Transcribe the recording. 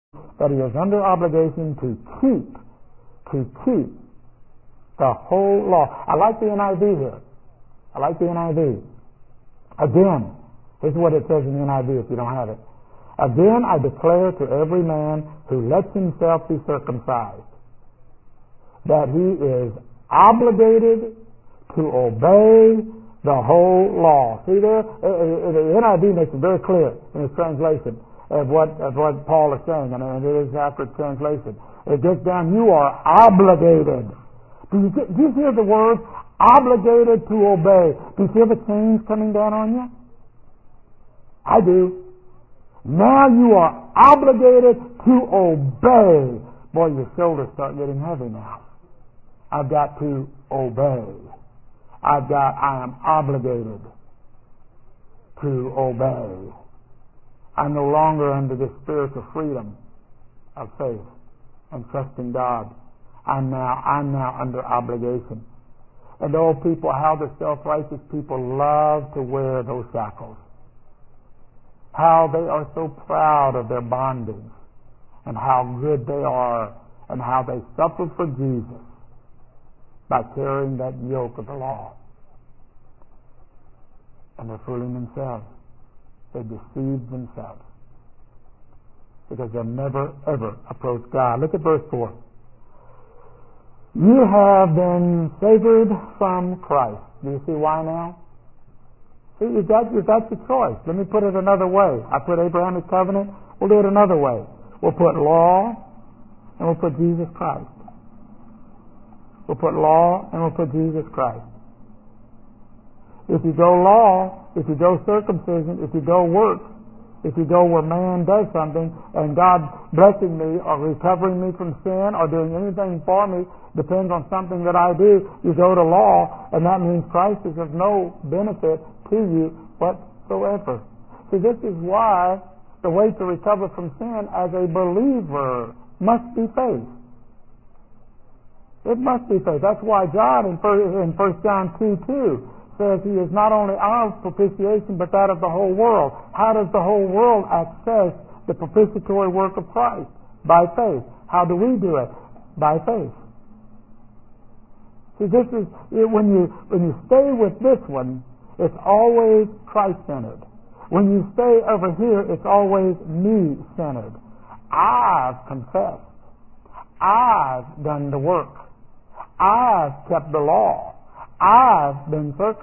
that he is under obligation to keep the whole law. I like the NIV here. I like the NIV. Again, here's what it says in the NIV if you don't have it. Again, I declare to every man who lets himself be circumcised that he is obligated to obey the whole law. See there? The NIV makes it very clear in its translation of what Paul is saying, and it is accurate translation. It gets down, you are obligated. Do you hear the word obligated to obey? Do you feel the chains coming down on you? I do. Now you are obligated to obey. Boy, your shoulders start getting heavy now. I've got to obey. I am obligated to obey. I'm no longer under this spiritual freedom of faith and trusting God. I'm now under obligation. And oh, people, how the self-righteous people love to wear those shackles. How they are so proud of their bondage, and how good they are, and how they suffer for Jesus by carrying that yoke of the law. And they're fooling themselves. They deceive themselves because they'll never, ever approach God. Look at verse 4. You have been severed from Christ. Do you see why now? See, you've got your choice. Let me put it another way. I put Abrahamic covenant. We'll do it another way. We'll put law and we'll put Jesus Christ. We'll put law and we'll put Jesus Christ. If you go law, if you go circumcision, if you go works, if you go where man does something and God blessing me or recovering me from sin or doing anything for me depends on something that I do, you go to law, and that means Christ is of no benefit to you whatsoever. See, this is why the way to recover from sin as a believer must be faith. It must be faith. That's why John in 1 John 2:2 says he is not only our propitiation but that of the whole world. How does the whole world access the propitiatory work of Christ? By faith. How do we do it? By faith. See, this is when you stay with this one, it's always Christ-centered. When you stay over here, it's always me-centered. I've confessed. I've done the work. I've kept the law. I've been circumcised.